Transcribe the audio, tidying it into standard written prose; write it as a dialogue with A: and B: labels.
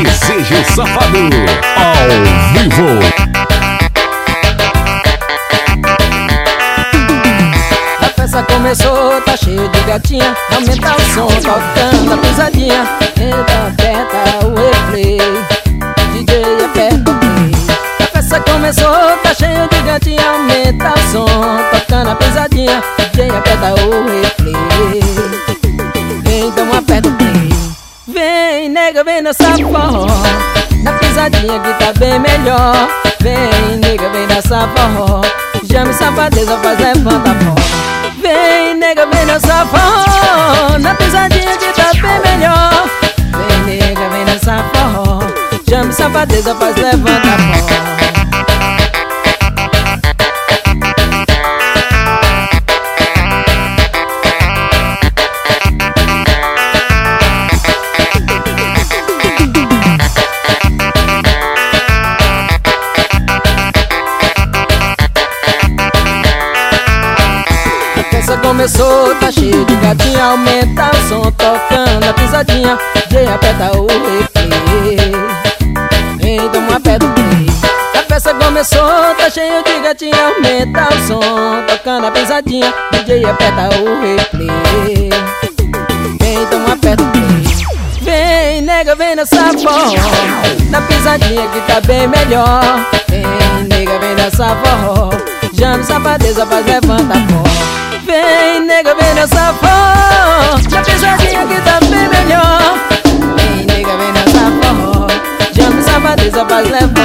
A: Desejo Safado, ao vivo.
B: A festa começou, tá cheio de gatinha. Aumenta o som, tocando a pisadinha. Entra, aperta o replay, DJ aperta o play. A festa começou, tá cheio de gatinha. Aumenta o som, tocando a pisadinha. DJ aperta o replay, então aperta o play. Vem, nega, vem dançar forró, na pisadinha que tá bem melhor. Vem, nega, vem dançar forró, chame safadeza, faz levanta a pó. Vem, nega, vem dançar forró, na pisadinha que tá bem melhor. Vem, nega, vem dançar forró, chame safadeza, faz levanta a pó. Começou, tá cheio de gatinha. Aumenta o som, tocando a pisadinha. DJ aperta o replay, então aperta o play. A festa começou, tá cheio de gatinha. Aumenta o som, tocando a pisadinha. DJ aperta o replay, então aperta o play. Vem, nega, vem dançar forró, na pisadinha que tá bem melhor. Vem, nega, vem dançar forró, já no safadeza faz levanta a pó. Vem, nega, vem dançar forró, na pisadinha que tá bem melhor. Vem, nega, vem dançar forró, já no safadeza faz levanta.